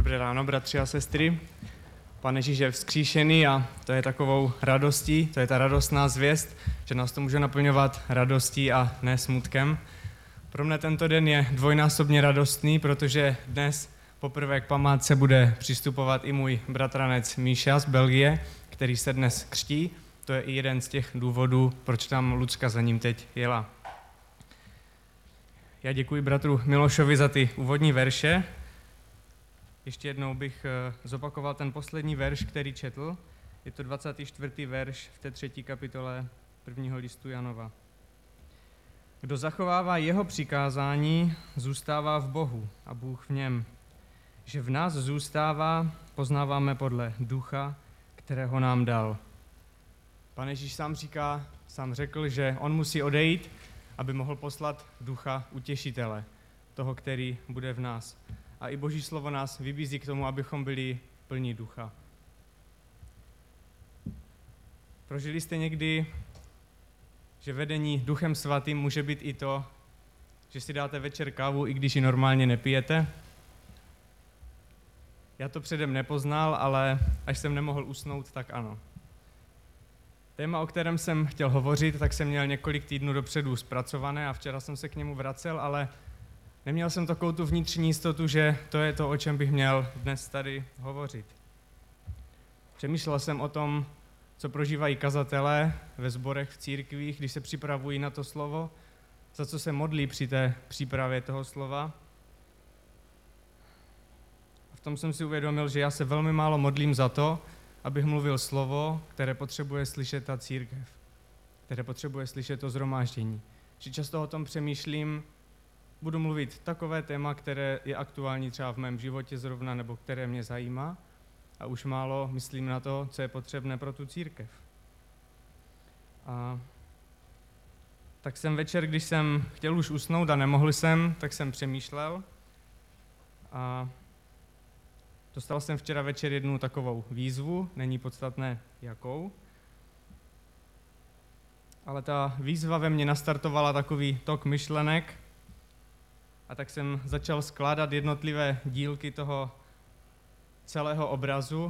Dobré ráno, bratři a sestry. Pane Ježíš je vzkříšený a to je takovou radostí, to je ta radostná zvěst, že nás to může naplňovat radostí a ne smutkem. Pro mne tento den je dvojnásobně radostný, protože dnes poprvé k památce bude přistupovat i můj bratranec Míša z Belgie, který se dnes křtí. To je i jeden z těch důvodů, proč tam Lucka za ním teď jela. Já děkuji bratru Milošovi za ty úvodní verše. Ještě jednou bych zopakoval ten poslední verš, který četl. Je to 24. verš v té 3. kapitole 1. listu Janova. Kdo zachovává jeho přikázání, zůstává v Bohu a Bůh v něm. Že v nás zůstává, poznáváme podle ducha, kterého nám dal. Pane Ježíš sám řekl, že on musí odejít, aby mohl poslat ducha utěšitele, toho, který bude v nás. A i Boží slovo nás vybízí k tomu, abychom byli plní ducha. Prožili jste někdy, že vedení Duchem Svatým může být i to, že si dáte večer kávu, i když ji normálně nepijete? Já to předem nepoznal, ale až jsem nemohl usnout, tak ano. Téma, o kterém jsem chtěl hovořit, tak jsem měl několik týdnů dopředu zpracované a včera jsem se k němu vracel, ale neměl jsem takovou tu vnitřní jistotu, že to je to, o čem bych měl dnes tady hovořit. Přemýšlel jsem o tom, co prožívají kazatelé ve sborech, v církvích, když se připravují na to slovo, za co se modlí při té přípravě toho slova. A v tom jsem si uvědomil, že já se velmi málo modlím za to, abych mluvil slovo, které potřebuje slyšet ta církev, které potřebuje slyšet to shromáždění. Že často o tom přemýšlím, budu mluvit takové téma, které je aktuální třeba v mém životě zrovna, nebo které mě zajímá, a už málo myslím na to, co je potřebné pro tu církev. A tak jsem večer, když jsem chtěl už usnout a nemohl jsem, tak jsem přemýšlel a dostal jsem včera večer jednu takovou výzvu, není podstatné jakou, ale ta výzva ve mně nastartovala takový tok myšlenek a tak jsem začal skládat jednotlivé dílky toho celého obrazu.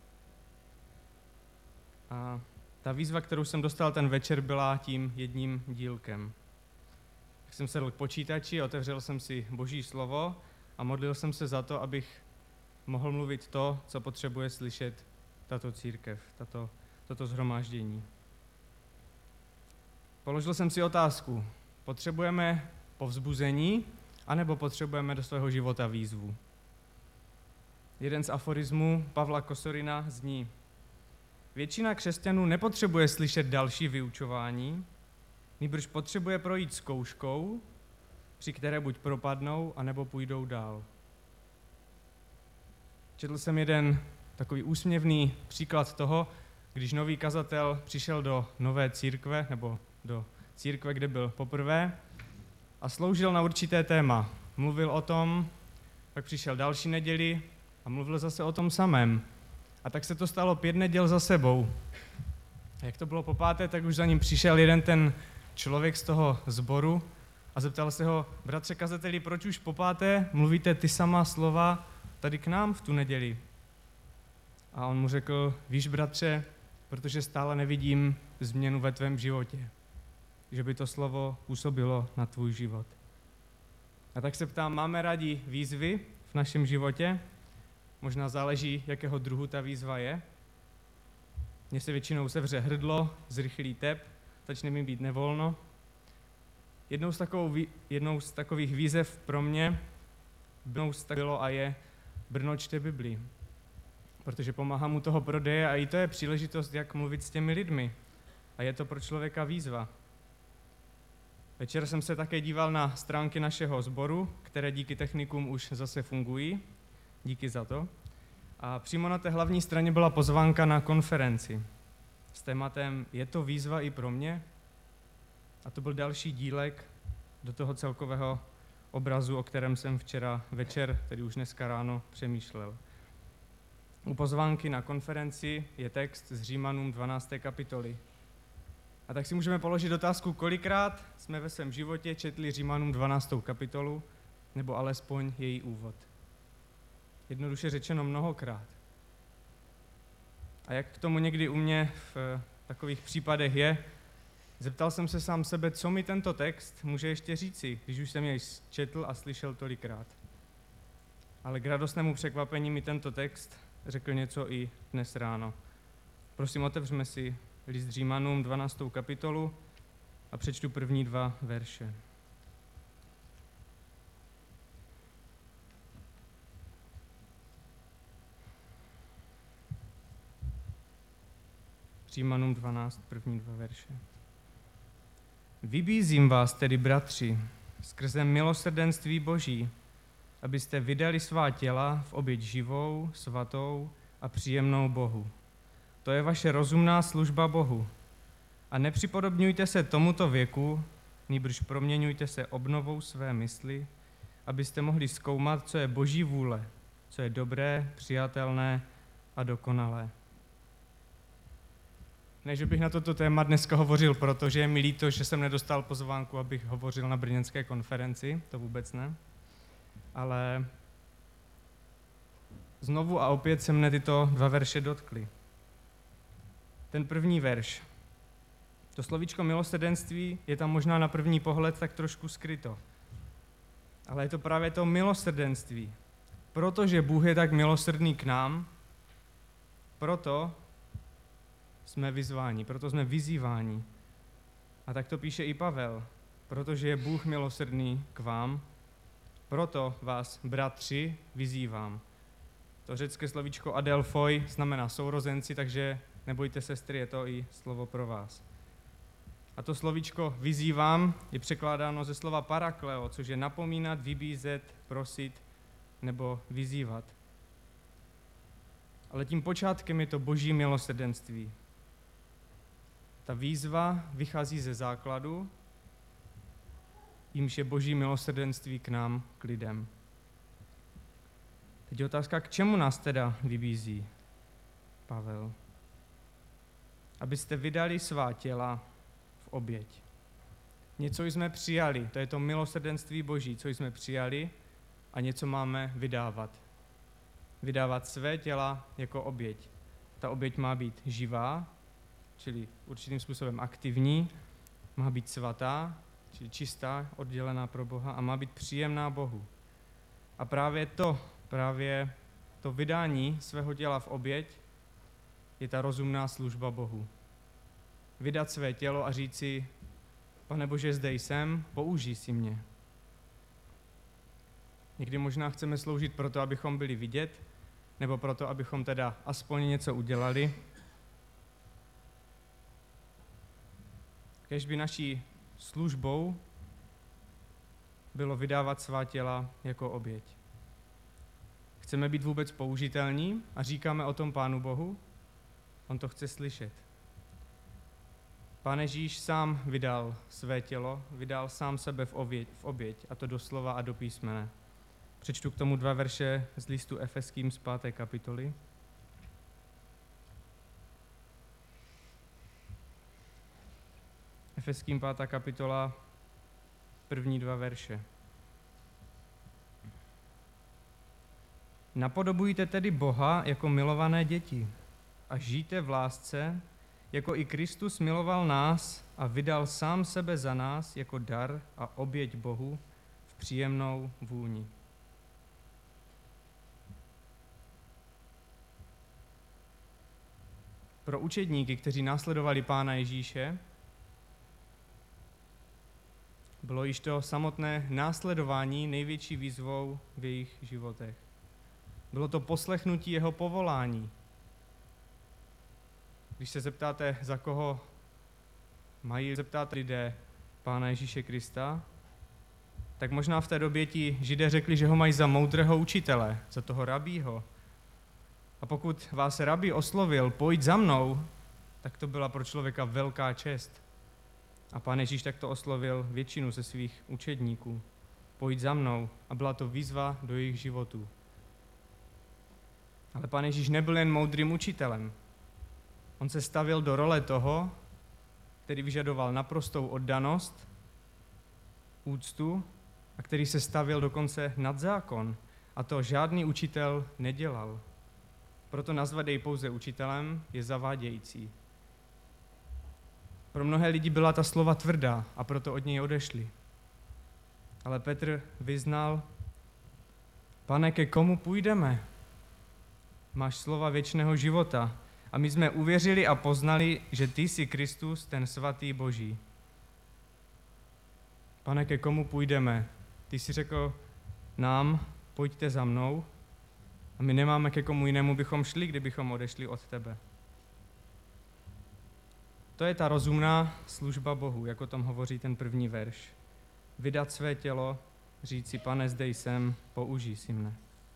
A ta výzva, kterou jsem dostal ten večer, byla tím jedním dílkem. Tak jsem sedl k počítači, otevřel jsem si Boží slovo a modlil jsem se za to, abych mohl mluvit to, co potřebuje slyšet tato církev, toto shromáždění. Položil jsem si otázku, potřebujeme povzbuzení, anebo potřebujeme do svého života výzvu? Jeden z aforismů Pavla Kosorina zní: většina křesťanů nepotřebuje slyšet další vyučování, nýbrž potřebuje projít zkouškou, při které buď propadnou, anebo půjdou dál. Četl jsem jeden takový úsměvný příklad toho, když nový kazatel přišel do nové církve, nebo do církve, kde byl poprvé, a sloužil na určité téma. Mluvil o tom, pak přišel další neděli a mluvil zase o tom samém. A tak se to stalo 5 neděl za sebou. A jak to bylo po páté, tak už za ním přišel jeden ten člověk z toho sboru a zeptal se ho: bratře kazateli, proč už po páté mluvíte ty samá slova tady k nám v tu neděli? A on mu řekl: víš, bratře, protože stále nevidím změnu ve tvém životě, že by to slovo působilo na tvůj život. A tak se ptám, máme rádi výzvy v našem životě? Možná záleží, jakého druhu ta výzva je. Mně se většinou sevře hrdlo, zrychlí tep, začne mi být nevolno. Jednou z takových výzev pro mě bylo a je: Brno čte Bibli, protože pomáhám u toho prodeje a i to je příležitost, jak mluvit s těmi lidmi. A je to pro člověka výzva. Večer jsem se také díval na stránky našeho sboru, které díky technikům už zase fungují. Díky za to. A přímo na té hlavní straně byla pozvánka na konferenci s tématem Je to výzva i pro mě? A to byl další dílek do toho celkového obrazu, o kterém jsem včera večer, tedy už dneska ráno, přemýšlel. U pozvánky na konferenci je text z Římanům 12. kapitoly. A tak si můžeme položit otázku, kolikrát jsme ve svém životě četli Římanům 12. kapitolu, nebo alespoň její úvod. Jednoduše řečeno mnohokrát. A jak k tomu někdy u mě v takových případech je, zeptal jsem se sám sebe, co mi tento text může ještě říci, když už jsem jej četl a slyšel tolikrát. Ale k radostnému překvapení mi tento text řekl něco i dnes ráno. Prosím, otevřeme si list Římanům 12. kapitolu a přečtu první 2 verše. Římanům 12, první 2 verše. Vybízím vás tedy, bratři, skrze milosrdenství Boží, abyste vydali svá těla v oběť živou, svatou a příjemnou Bohu. To je vaše rozumná služba Bohu. A nepřipodobňujte se tomuto věku, nýbrž proměňujte se obnovou své mysli, abyste mohli zkoumat, co je Boží vůle, co je dobré, přijatelné a dokonalé. Ne, že bych na toto téma dneska hovořil, protože je mi líto, že jsem nedostal pozvánku, abych hovořil na brněnské konferenci, to vůbec ne. Ale znovu a opět se mne tyto 2 verše dotkly. Ten první verš. To slovíčko milosrdenství je tam možná na první pohled tak trošku skryto. Ale je to právě to milosrdenství. Protože Bůh je tak milosrdný k nám, proto jsme vyzváni, proto jsme vyzýváni. A tak to píše i Pavel. Protože je Bůh milosrdný k vám, proto vás, bratři, vyzývám. To řecké slovíčko adelphoi znamená sourozenci, takže nebojte, sestry, je to i slovo pro vás. A to slovíčko vyzývám je překládáno ze slova parakleo, což je napomínat, vybízet, prosit nebo vyzývat. Ale tím počátkem je to Boží milosrdenství. Ta výzva vychází ze základu, jímž je Boží milosrdenství k nám, k lidem. Teď je otázka, k čemu nás teda vybízí Pavel? Abyste vydali svá těla v oběť. Něco jsme přijali, to je to milosrdenství Boží, co jsme přijali a něco máme vydávat. Vydávat své těla jako oběť. Ta oběť má být živá, čili určitým způsobem aktivní, má být svatá, čili čistá, oddělená pro Boha a má být příjemná Bohu. A právě to vydání svého těla v oběť je ta rozumná služba Bohu. Vydat své tělo a říci, Pane Bože, zde jsem, použij si mě. Někdy možná chceme sloužit proto, abychom byli vidět, nebo proto, abychom teda aspoň něco udělali. Kéž by naší službou bylo vydávat svá těla jako oběť. Chceme být vůbec použitelní a říkáme o tom Pánu Bohu? On to chce slyšet. Pán Ježíš sám vydal své tělo, vydal sám sebe v oběť, a to doslova a do písmene. Přečtu k tomu 2 verše z listu Efeským z 5. kapitoly. Efeským 5. kapitola, první 2 verše. Napodobujte tedy Boha jako milované děti a žijte v lásce, jako i Kristus miloval nás a vydal sám sebe za nás jako dar a oběť Bohu v příjemnou vůni. Pro učedníky, kteří následovali Pána Ježíše, bylo již to samotné následování největší výzvou v jejich životech. Bylo to poslechnutí jeho povolání. Když se zeptáte, za koho mají zeptat lidé Pána Ježíše Krista, tak možná v té době ti Židé řekli, že ho mají za moudrého učitele, za toho rabího. A pokud vás rabí oslovil, pojď za mnou, tak to byla pro člověka velká čest. A Pán Ježíš takto oslovil většinu ze svých učedníků. Pojď za mnou. A byla to výzva do jejich životů. Ale Pán Ježíš nebyl jen moudrým učitelem. On se stavěl do role toho, který vyžadoval naprostou oddanost, úctu a který se stavěl dokonce nad zákon. A to žádný učitel nedělal. Proto nazvat jej pouze učitelem je zavádějící. Pro mnohé lidi byla ta slova tvrdá a proto od něj odešli. Ale Petr vyznal: Pane, ke komu půjdeme? Máš slova věčného života a my jsme uvěřili a poznali, že ty jsi Kristus, ten svatý Boží. Pane, ke komu půjdeme? Ty jsi řekl nám, pojďte za mnou, a my nemáme ke komu jinému bychom šli, kdybychom odešli od tebe. To je ta rozumná služba Bohu, jak o tom hovoří ten první verš. Vydat své tělo, říct si: Pane, zde jsem, použij si mne.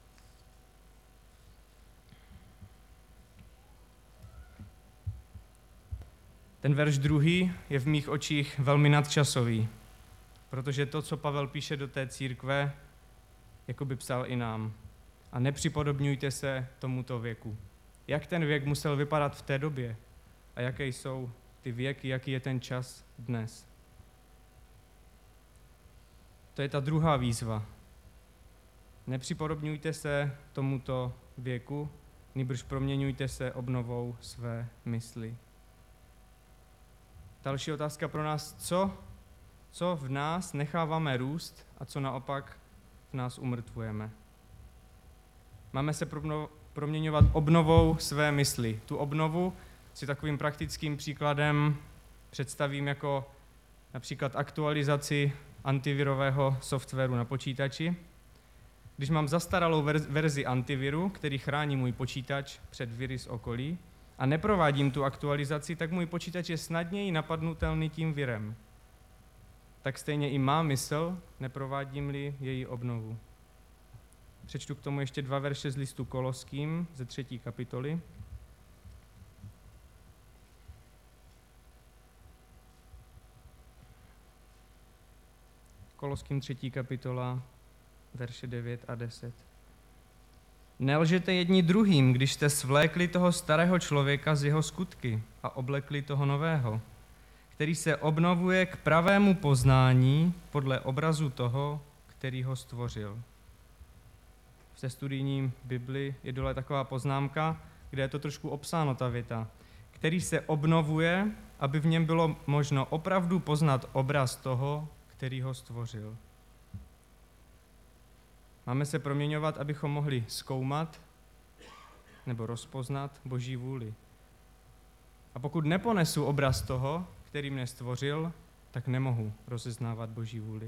Ten verš druhý je v mých očích velmi nadčasový, protože to, co Pavel píše do té církve, jako by psal i nám. A nepřipodobňujte se tomuto věku. Jak ten věk musel vypadat v té době a jaké jsou ty věky, jaký je ten čas dnes. To je ta druhá výzva. Nepřipodobňujte se tomuto věku, nýbrž proměňujte se obnovou své mysli. Další otázka pro nás: co v nás necháváme růst a co naopak v nás umrtvujeme? Máme se proměňovat obnovou své mysli. Tu obnovu si takovým praktickým příkladem představím jako například aktualizaci antivirového softwaru na počítači. Když mám zastaralou verzi antiviru, který chrání můj počítač před viry z okolí, a neprovádím tu aktualizaci, tak můj počítač je snadněji napadnutelný tím virem. Tak stejně i má mysl, neprovádím-li její obnovu. Přečtu k tomu ještě 2 verše z listu Koloským ze 3. kapitoly. Koloským 3. kapitola, verše 9 a 10. Nelžete jedni druhým, když jste svlékli toho starého člověka z jeho skutky a oblekli toho nového, který se obnovuje k pravému poznání podle obrazu toho, který ho stvořil. V té studijní Bibli je dole taková poznámka, kde je to trošku obsáno, ta věta, který se obnovuje, aby v něm bylo možno opravdu poznat obraz toho, který ho stvořil. Máme se proměňovat, abychom mohli zkoumat nebo rozpoznat Boží vůli. A pokud neponesu obraz toho, který mne stvořil, tak nemohu rozeznávat Boží vůli.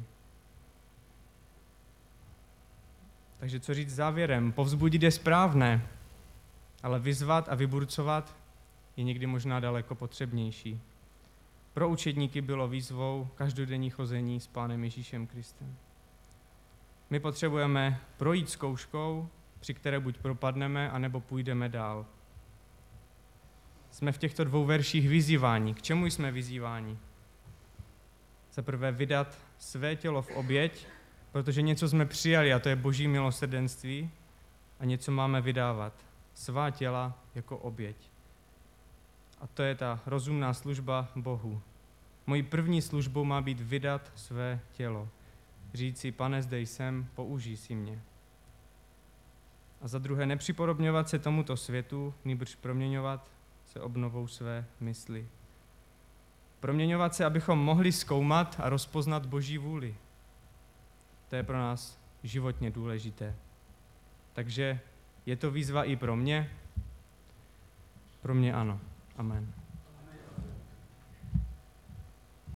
Takže co říct závěrem? Povzbudit je správné, ale vyzvat a vyburcovat je někdy možná daleko potřebnější. Pro učedníky bylo výzvou každodenní chození s Pánem Ježíšem Kristem. My potřebujeme projít zkouškou, při které buď propadneme, anebo půjdeme dál. Jsme v těchto 2 verších vyzýváni. K čemu jsme vyzýváni? Za prvé vydat své tělo v oběť, protože něco jsme přijali a to je Boží milosrdenství a něco máme vydávat. Svá těla jako oběť. A to je ta rozumná služba Bohu. Mojí první službou má být vydat své tělo. Říct si: Pane, zde jsem, použij si mě. A za druhé nepřipodobňovat se tomuto světu, nýbrž proměňovat se obnovou své mysli. Proměňovat se, abychom mohli zkoumat a rozpoznat Boží vůli. To je pro nás životně důležité. Takže je to výzva i pro mě? Pro mě ano. Amen.